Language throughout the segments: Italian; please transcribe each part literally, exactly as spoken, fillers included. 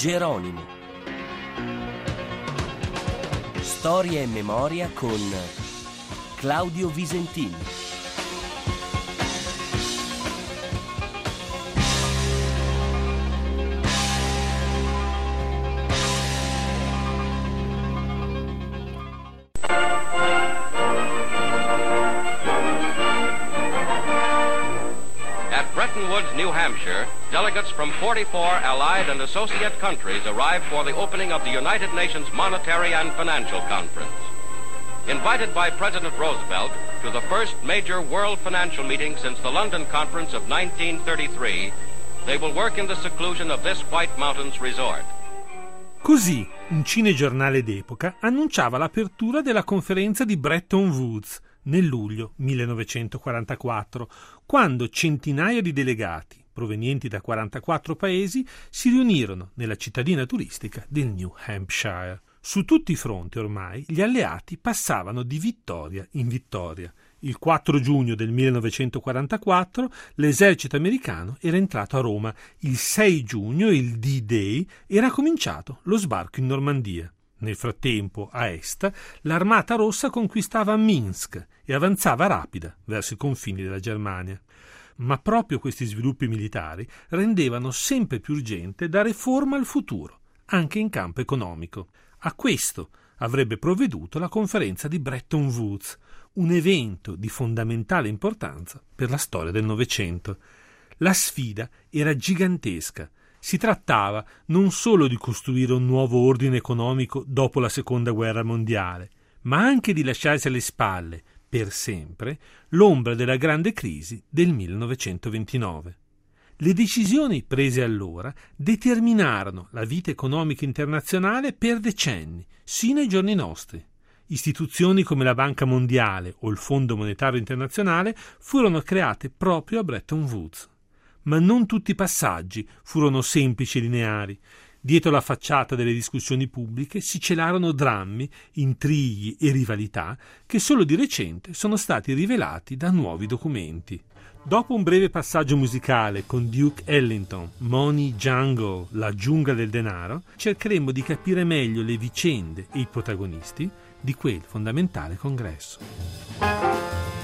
Geronimo. Storia e memoria con Claudio Visentini. Bretton Woods, New Hampshire, delegates from forty-four allied and associate countries arrived for the opening of the United Nations Monetary and Financial Conference. Invited by President Roosevelt to the first major world financial meeting since the London Conference of nineteen thirty-three, they will work in the seclusion of this White Mountains resort. Così, un cinegiornale d'epoca annunciava l'apertura della conferenza di Bretton Woods nel luglio millenovecentoquarantaquattro, quando centinaia di delegati provenienti da quarantaquattro paesi si riunirono nella cittadina turistica del New Hampshire. Su tutti i fronti ormai gli alleati passavano di vittoria in vittoria. Il quattro giugno del millenovecentoquarantaquattro l'esercito americano era entrato a Roma. Il sei giugno, il D-Day, era cominciato lo sbarco in Normandia. Nel frattempo, a est, l'Armata Rossa conquistava Minsk e avanzava rapida verso i confini della Germania. Ma proprio questi sviluppi militari rendevano sempre più urgente dare forma al futuro, anche in campo economico. A questo avrebbe provveduto la conferenza di Bretton Woods, un evento di fondamentale importanza per la storia del Novecento. La sfida era gigantesca. Si trattava non solo di costruire un nuovo ordine economico dopo la Seconda Guerra Mondiale, ma anche di lasciarsi alle spalle, per sempre, l'ombra della grande crisi del millenovecentoventinove. Le decisioni prese allora determinarono la vita economica internazionale per decenni, sino ai giorni nostri. Istituzioni come la Banca Mondiale o il Fondo Monetario Internazionale furono create proprio a Bretton Woods. Ma non tutti i passaggi furono semplici e lineari. Dietro la facciata delle discussioni pubbliche si celarono drammi, intrighi e rivalità che solo di recente sono stati rivelati da nuovi documenti. Dopo un breve passaggio musicale con Duke Ellington, Money Jungle, la giungla del denaro, cercheremo di capire meglio le vicende e i protagonisti di quel fondamentale congresso.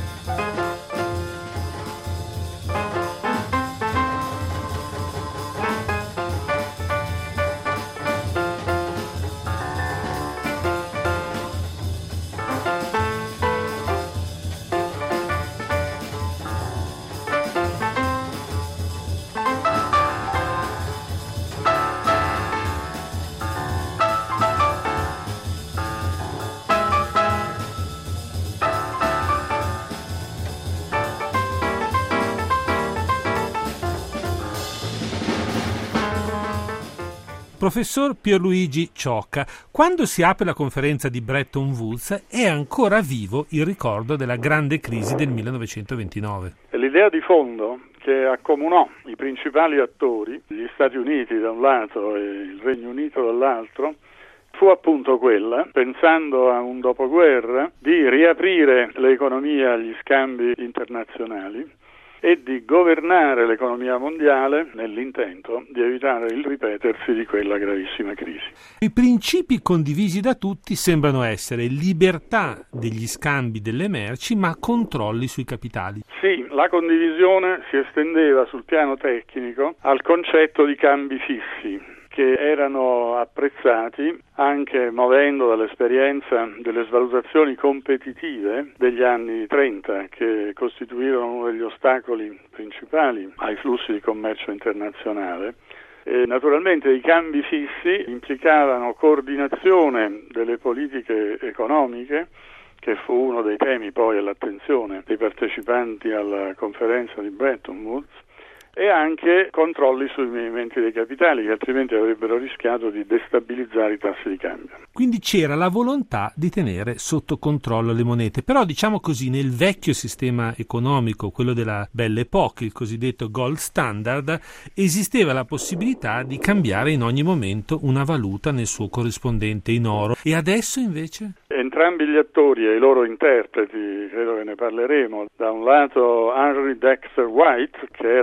Professor Pierluigi Ciocca, quando si apre la conferenza di Bretton Woods è ancora vivo il ricordo della grande crisi del millenovecentoventinove. L'idea di fondo che accomunò i principali attori, gli Stati Uniti da un lato e il Regno Unito dall'altro, fu appunto quella, pensando a un dopoguerra, di riaprire l'economia agli scambi internazionali e di governare l'economia mondiale nell'intento di evitare il ripetersi di quella gravissima crisi. I principi condivisi da tutti sembrano essere libertà degli scambi delle merci, ma controlli sui capitali. Sì, la condivisione si estendeva sul piano tecnico al concetto di cambi fissi, che erano apprezzati anche muovendo dall'esperienza delle svalutazioni competitive degli anni trenta, che costituirono uno degli ostacoli principali ai flussi di commercio internazionale. E naturalmente i cambi fissi implicavano coordinazione delle politiche economiche, che fu uno dei temi poi all'attenzione dei partecipanti alla conferenza di Bretton Woods, e anche controlli sui movimenti dei capitali, che altrimenti avrebbero rischiato di destabilizzare i tassi di cambio. Quindi c'era la volontà di tenere sotto controllo le monete, però diciamo così nel vecchio sistema economico, quello della Belle Époque, il cosiddetto gold standard, esisteva la possibilità di cambiare in ogni momento una valuta nel suo corrispondente in oro. E adesso invece? Entrambi gli attori e i loro interpreti, credo che ne parleremo, da un lato Henry Dexter White, che era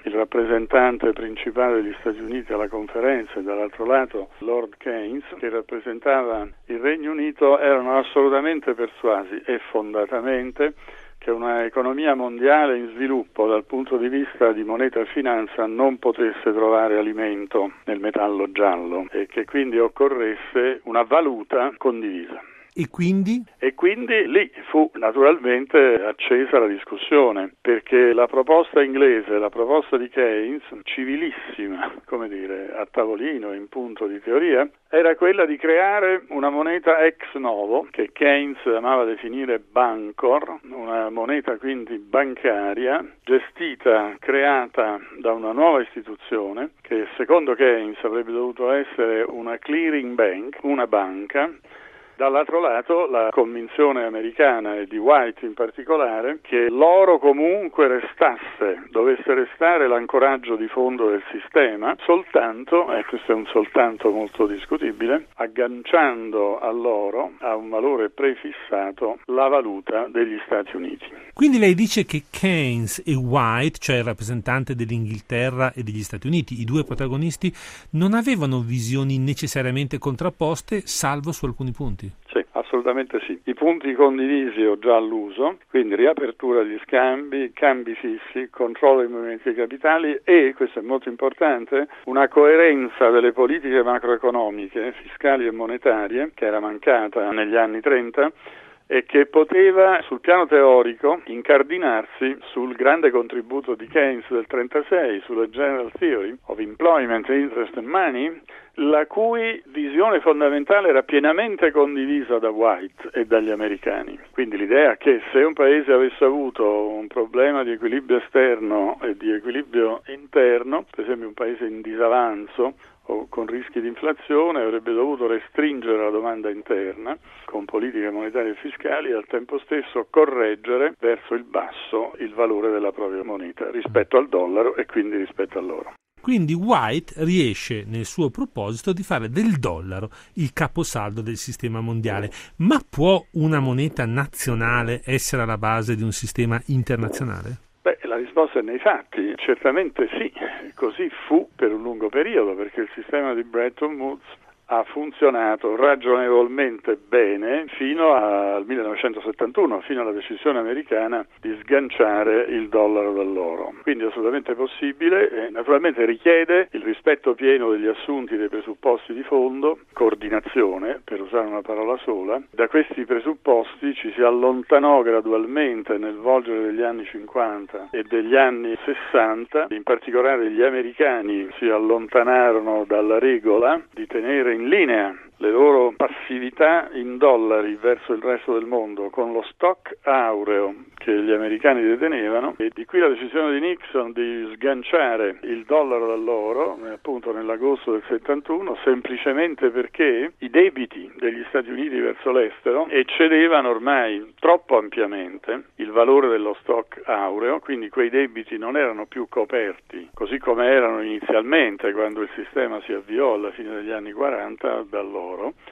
il rappresentante principale degli Stati Uniti alla conferenza, e dall'altro lato Lord Keynes, che rappresentava il Regno Unito, erano assolutamente persuasi e fondatamente che una economia mondiale in sviluppo dal punto di vista di moneta e finanza non potesse trovare alimento nel metallo giallo e che quindi occorresse una valuta condivisa. E quindi? E quindi lì fu naturalmente accesa la discussione, perché la proposta inglese, la proposta di Keynes, civilissima, come dire, a tavolino, in punto di teoria, era quella di creare una moneta ex novo, che Keynes amava definire Bancor, una moneta quindi bancaria, gestita, creata da una nuova istituzione, che secondo Keynes avrebbe dovuto essere una clearing bank, una banca. Dall'altro lato la convinzione americana e di White in particolare che l'oro comunque restasse, dovesse restare l'ancoraggio di fondo del sistema, soltanto, e questo è un soltanto molto discutibile, agganciando all'oro a un valore prefissato la valuta degli Stati Uniti. Quindi lei dice che Keynes e White, cioè il rappresentante dell'Inghilterra e degli Stati Uniti, i due protagonisti, non avevano visioni necessariamente contrapposte, salvo su alcuni punti. Sì, assolutamente sì. I punti condivisi ho già alluso, quindi riapertura degli scambi, cambi fissi, controllo dei movimenti dei capitali e, questo è molto importante, una coerenza delle politiche macroeconomiche, fiscali e monetarie, che era mancata negli anni trenta, e che poteva sul piano teorico incardinarsi sul grande contributo di Keynes del trentasei, sulla General Theory of Employment, Interest and Money, la cui visione fondamentale era pienamente condivisa da White e dagli americani. Quindi l'idea che se un paese avesse avuto un problema di equilibrio esterno e di equilibrio interno, per esempio un paese in disavanzo o con rischi di inflazione, avrebbe dovuto restringere la domanda interna con politiche monetarie e fiscali e al tempo stesso correggere verso il basso il valore della propria moneta rispetto al dollaro e quindi rispetto all'oro. Quindi White riesce nel suo proposito di fare del dollaro il caposaldo del sistema mondiale. Ma può una moneta nazionale essere alla base di un sistema internazionale? Beh, la risposta è nei fatti, certamente sì, così fu per un lungo periodo, perché il sistema di Bretton Woods ha funzionato ragionevolmente bene fino al millenovecentosettantuno, fino alla decisione americana di sganciare il dollaro dall'oro. Quindi è assolutamente possibile e naturalmente richiede il rispetto pieno degli assunti, dei presupposti di fondo, coordinazione, per usare una parola sola. Da questi presupposti ci si allontanò gradualmente nel volgere degli anni cinquanta e degli anni sessanta, in particolare gli americani si allontanarono dalla regola di tenere in in linea le loro passività in dollari verso il resto del mondo con lo stock aureo che gli americani detenevano, e di qui la decisione di Nixon di sganciare il dollaro dall'oro appunto nell'agosto del settantuno, semplicemente perché i debiti degli Stati Uniti verso l'estero eccedevano ormai troppo ampiamente il valore dello stock aureo, quindi quei debiti non erano più coperti così come erano inizialmente quando il sistema si avviò alla fine degli anni quaranta dall'oro,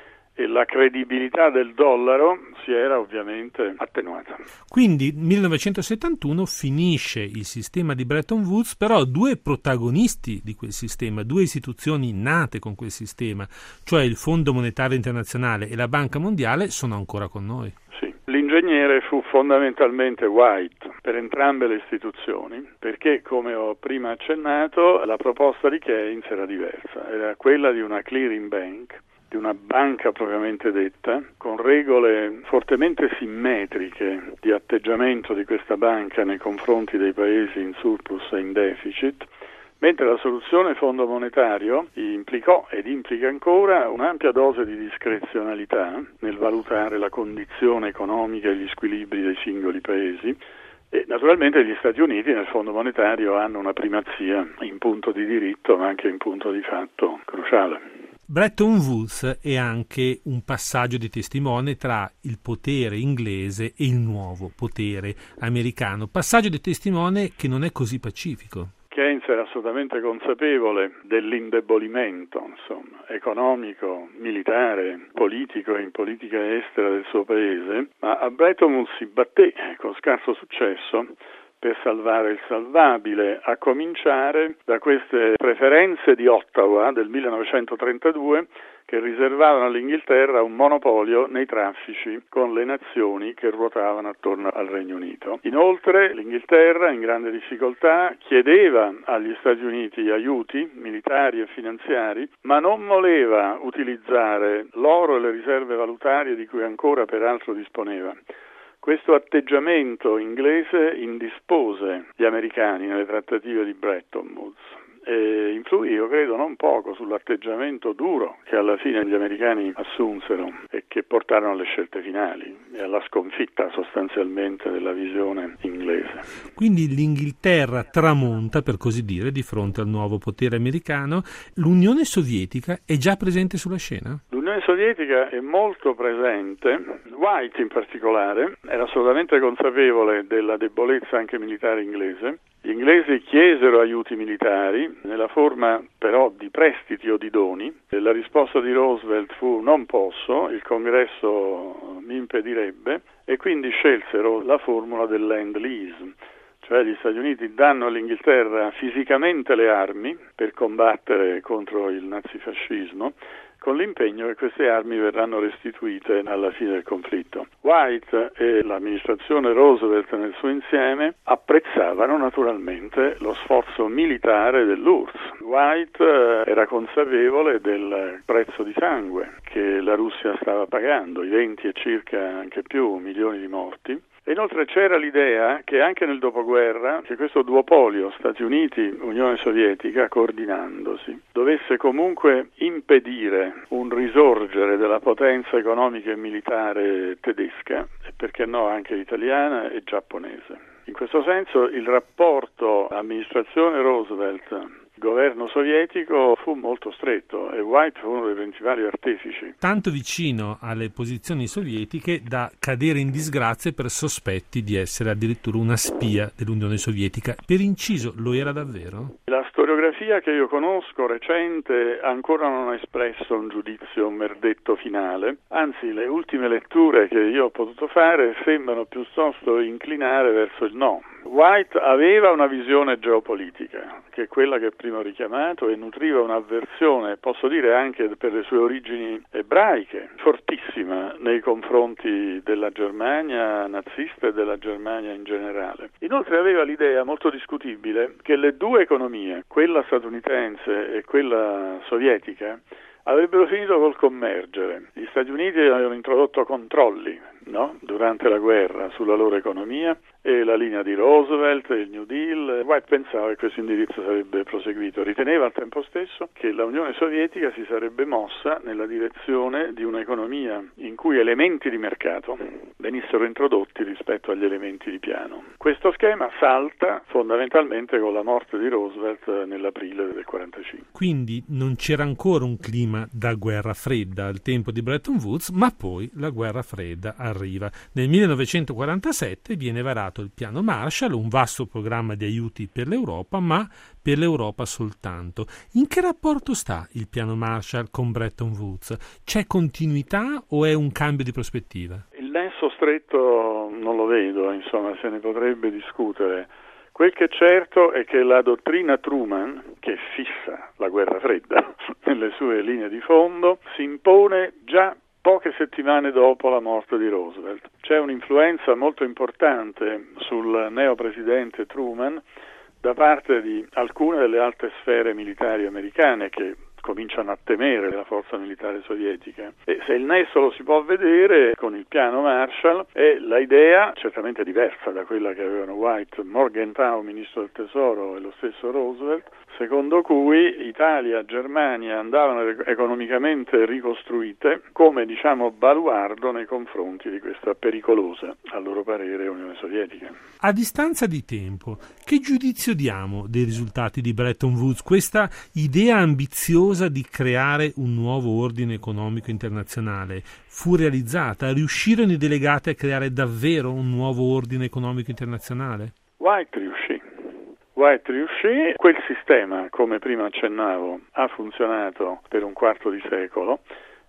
e la credibilità del dollaro si era ovviamente attenuata. Quindi nel millenovecentosettantuno finisce il sistema di Bretton Woods, però due protagonisti di quel sistema, due istituzioni nate con quel sistema, cioè il Fondo Monetario Internazionale e la Banca Mondiale, sono ancora con noi. Sì. L'ingegnere fu fondamentalmente White per entrambe le istituzioni, perché, come ho prima accennato, la proposta di Keynes era diversa, era quella di una clearing bank, di una banca propriamente detta, con regole fortemente simmetriche di atteggiamento di questa banca nei confronti dei paesi in surplus e in deficit, mentre la soluzione fondo monetario implicò ed implica ancora un'ampia dose di discrezionalità nel valutare la condizione economica e gli squilibri dei singoli paesi, e naturalmente gli Stati Uniti nel fondo monetario hanno una primazia in punto di diritto ma anche in punto di fatto cruciale. Bretton Woods è anche un passaggio di testimone tra il potere inglese e il nuovo potere americano, passaggio di testimone che non è così pacifico. Keynes era assolutamente consapevole dell'indebolimento, insomma, economico, militare, politico e in politica estera del suo paese, ma a Bretton Woods si batté con scarso successo per salvare il salvabile, a cominciare da queste preferenze di Ottawa del millenovecentotrentadue che riservavano all'Inghilterra un monopolio nei traffici con le nazioni che ruotavano attorno al Regno Unito. Inoltre l'Inghilterra, in grande difficoltà, chiedeva agli Stati Uniti aiuti militari e finanziari, ma non voleva utilizzare l'oro e le riserve valutarie di cui ancora peraltro disponeva. Questo atteggiamento inglese indispose gli americani nelle trattative di Bretton Woods e influì, io credo, non poco sull'atteggiamento duro che alla fine gli americani assunsero e che portarono alle scelte finali e alla sconfitta sostanzialmente della visione inglese. Quindi l'Inghilterra tramonta, per così dire, di fronte al nuovo potere americano. L'Unione Sovietica è già presente sulla scena? L'Unione Sovietica è molto presente, White in particolare era assolutamente consapevole della debolezza anche militare inglese. Gli inglesi chiesero aiuti militari nella forma però di prestiti o di doni. La risposta di Roosevelt fu: non posso, il Congresso mi impedirebbe, e quindi scelsero la formula del Land Lease. Cioè gli Stati Uniti danno all'Inghilterra fisicamente le armi per combattere contro il nazifascismo, con l'impegno che queste armi verranno restituite alla fine del conflitto. White e l'amministrazione Roosevelt nel suo insieme apprezzavano naturalmente lo sforzo militare dell'U R S S. White era consapevole del prezzo di sangue che la Russia stava pagando, i venti e circa anche più milioni di morti. E inoltre c'era l'idea che anche nel dopoguerra, che questo duopolio Stati Uniti-Unione Sovietica, coordinandosi, dovesse comunque impedire un risorgere della potenza economica e militare tedesca, e perché no anche italiana e giapponese. In questo senso il rapporto amministrazione Roosevelt governo sovietico fu molto stretto e White fu uno dei principali artefici. Tanto vicino alle posizioni sovietiche da cadere in disgrazia per sospetti di essere addirittura una spia dell'Unione Sovietica. Per inciso, lo era davvero? La storiografia che io conosco recente ancora non ha espresso un giudizio, un verdetto finale, anzi le ultime letture che io ho potuto fare sembrano piuttosto inclinare verso il no. White aveva una visione geopolitica, che è quella che prima ho richiamato, e nutriva un'avversione, posso dire anche per le sue origini ebraiche, fortissima nei confronti della Germania nazista e della Germania in generale. Inoltre aveva l'idea molto discutibile che le due economie, quella statunitense e quella sovietica, avrebbero finito col commergere. Gli Stati Uniti avevano introdotto controlli, no? durante la guerra sulla loro economia, e la linea di Roosevelt, il New Deal. White pensava che questo indirizzo sarebbe proseguito. Riteneva al tempo stesso che la Unione Sovietica si sarebbe mossa nella direzione di un'economia in cui elementi di mercato venissero introdotti rispetto agli elementi di piano. Questo schema salta fondamentalmente con la morte di Roosevelt nell'aprile del quarantacinque. Quindi non c'era ancora un clima da guerra fredda al tempo di Bretton Woods, ma poi la guerra fredda arriva. Nel millenovecentoquarantasette viene varato il piano Marshall, un vasto programma di aiuti per l'Europa, ma per l'Europa soltanto. In che rapporto sta il piano Marshall con Bretton Woods? C'è continuità o è un cambio di prospettiva? Il nesso stretto non lo vedo, insomma, se ne potrebbe discutere. Quel che è certo è che la dottrina Truman, che fissa la guerra fredda nelle sue linee di fondo, si impone già poche settimane dopo la morte di Roosevelt. C'è un'influenza molto importante sul neopresidente Truman da parte di alcune delle alte sfere militari americane che cominciano a temere la forza militare sovietica. E se il nesso lo si può vedere con il piano Marshall, è la idea certamente diversa da quella che avevano White, Morgenthau, ministro del Tesoro, e lo stesso Roosevelt, secondo cui Italia e Germania andavano economicamente ricostruite come, diciamo, baluardo nei confronti di questa pericolosa, a loro parere, Unione Sovietica. A distanza di tempo, che giudizio diamo dei risultati di Bretton Woods? Questa idea ambiziosa di creare un nuovo ordine economico internazionale fu realizzata? Riuscirono i delegati a creare davvero un nuovo ordine economico internazionale? White riuscì. White riuscì, quel sistema, come prima accennavo, ha funzionato per un quarto di secolo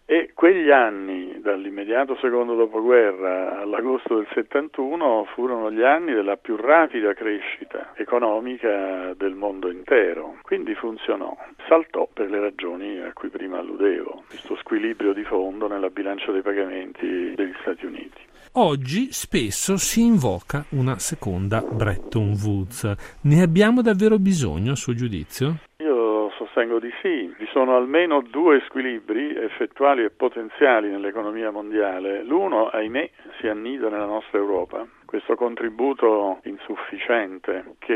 E quegli anni, dall'immediato secondo dopoguerra all'agosto del settantuno, furono gli anni della più rapida crescita economica del mondo intero. Quindi funzionò, saltò per le ragioni a cui prima alludevo, questo squilibrio di fondo nella bilancia dei pagamenti degli Stati Uniti. Oggi spesso si invoca una seconda Bretton Woods. Ne abbiamo davvero bisogno, a suo giudizio? Io sostengo di sì. Vi sono almeno due squilibri effettuali e potenziali nell'economia mondiale. L'uno, ahimè, si annida nella nostra Europa. Questo contributo insufficiente che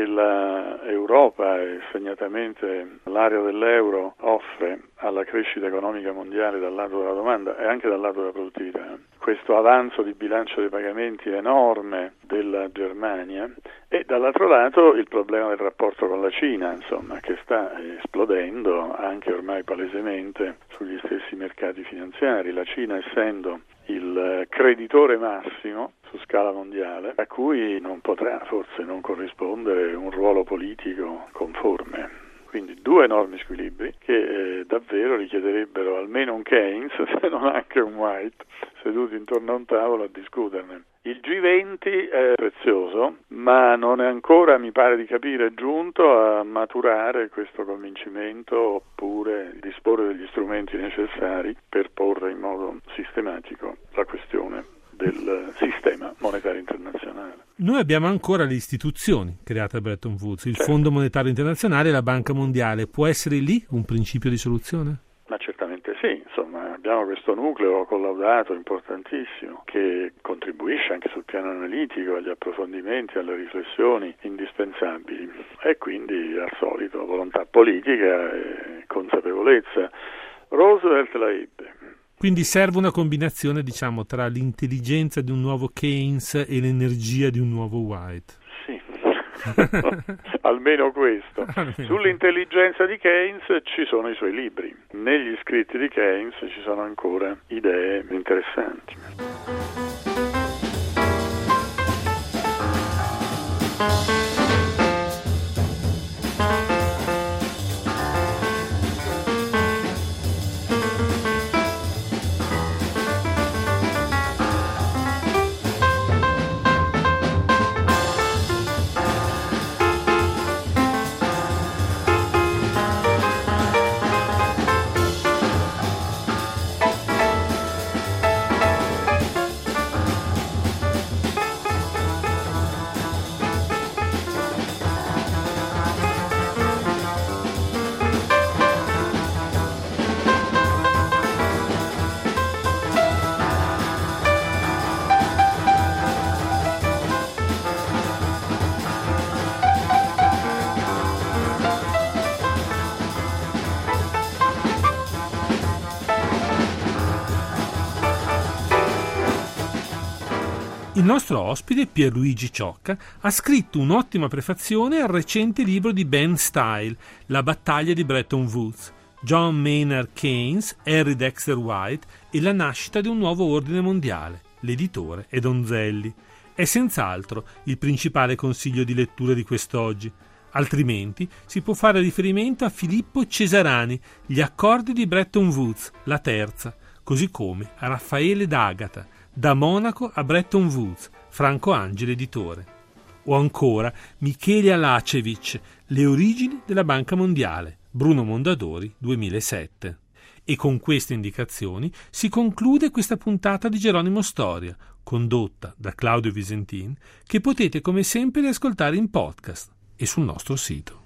l'Europa e segnatamente l'area dell'euro offre alla crescita economica mondiale dal lato della domanda e anche dal lato della produttività, questo avanzo di bilancio dei pagamenti enorme della Germania e dall'altro lato il problema del rapporto con la Cina, insomma, che sta esplodendo anche ormai palesemente sugli stessi mercati finanziari, la Cina essendo il creditore massimo su scala mondiale, a cui non potrà forse non corrispondere un ruolo politico conforme. Quindi due enormi squilibri che eh, davvero richiederebbero almeno un Keynes, se non anche un White, seduti intorno a un tavolo a discuterne. Il G venti è prezioso, ma non è ancora, mi pare di capire, giunto a maturare questo convincimento oppure disporre degli strumenti necessari per porre in modo sistematico la questione del sistema monetario internazionale. Noi abbiamo ancora le istituzioni create a Bretton Woods, il certo. Fondo Monetario Internazionale e la Banca Mondiale. Può essere lì un principio di soluzione? Ma certamente sì, insomma abbiamo questo nucleo collaudato importantissimo che contribuisce anche sul piano analitico agli approfondimenti, alle riflessioni indispensabili e quindi al solito volontà politica e consapevolezza. Roosevelt la ebbe. Quindi serve una combinazione, diciamo, tra l'intelligenza di un nuovo Keynes e l'energia di un nuovo White. Sì, almeno questo. Almeno. Sull'intelligenza di Keynes ci sono i suoi libri. Negli scritti di Keynes ci sono ancora idee interessanti. Il nostro ospite, Pierluigi Ciocca, ha scritto un'ottima prefazione al recente libro di Ben Style, La battaglia di Bretton Woods, John Maynard Keynes, Henry Dexter White e la nascita di un nuovo ordine mondiale. L'editore è Donzelli. È senz'altro il principale consiglio di lettura di quest'oggi. Altrimenti si può fare riferimento a Filippo Cesarani, Gli accordi di Bretton Woods, la terza, così come a Raffaele D'Agata, Da Monaco a Bretton Woods, Franco Angeli editore. O ancora Michele Alacevic, Le origini della Banca Mondiale, Bruno Mondadori, duemilasette. E con queste indicazioni si conclude questa puntata di Geronimo Storia, condotta da Claudio Visentin, che potete come sempre riascoltare in podcast e sul nostro sito.